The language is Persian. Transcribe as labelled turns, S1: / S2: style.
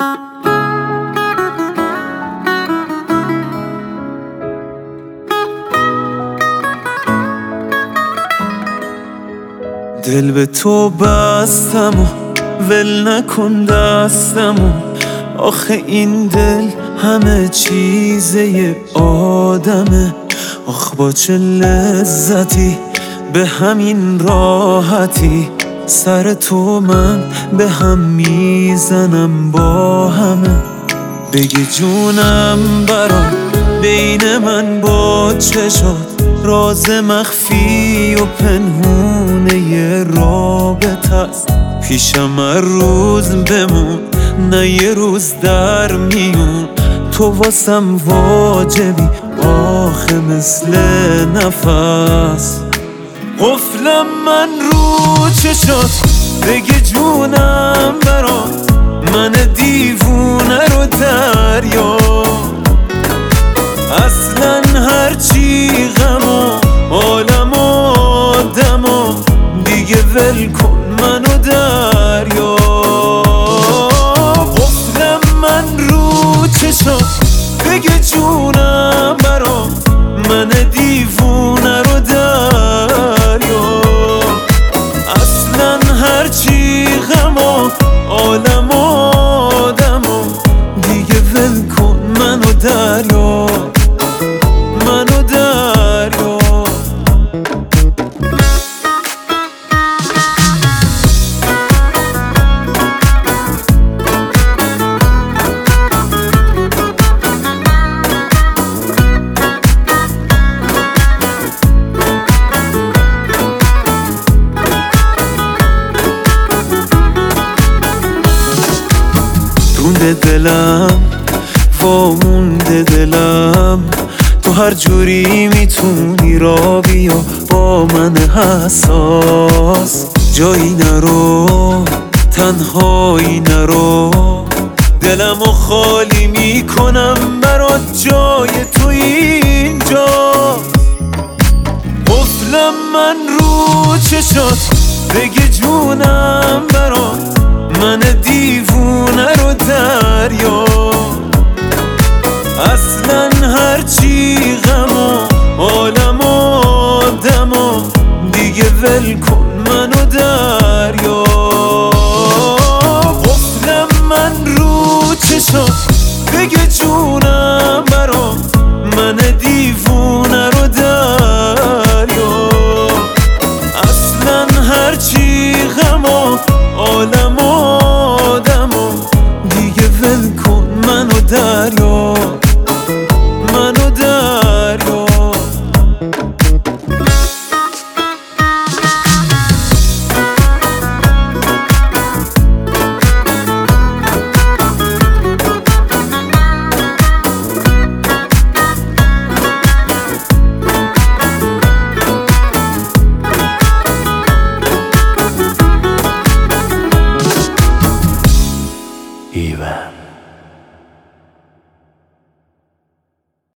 S1: دل به تو بستم و ول نکن دستمو، آخه این دل همه چیزه آدمه. آخ با چه لذتی به همین راحتی، سر تو من به هم میزنم با همه. بگی جونم برام بین من با چشات، راز مخفی و پنهونه ی رابطه است. پیشم هر روز بمون نه یه روز در میون، تو واسم واجبی آخه مثل نفس. قفلم من رو چشات، بگی جونم برات، من دیوونه رو دریا. اصلا هرچی غم و عالم و آدم و دیگه ول کن منو دریا. قفلم من رو چشات، بگی جونم برات، من دیوونه رو دریا. اصلا هرچی غم و عالم و آدم و دیگه ول کن منو دریا، منو دریا. مونده دلم وامونده دلم، تو هر جوری میتونی را بیا با من حساس. جایی نرو تنهایی نرو، دلمو خالی میکنم برات، جای تو اینجا. قفلم من رو چشات، بگی جونم برات، من دیوونه رو دریا. اصلا هرچی غم و عالم و آدم و دیگه ول کن منو دریا. قفلم من رو چشات، بگی جونم برات، من دیوونه رو دریا. اصلا هرچی غم و عالم و آدم و دیگه ول کن منو دریا.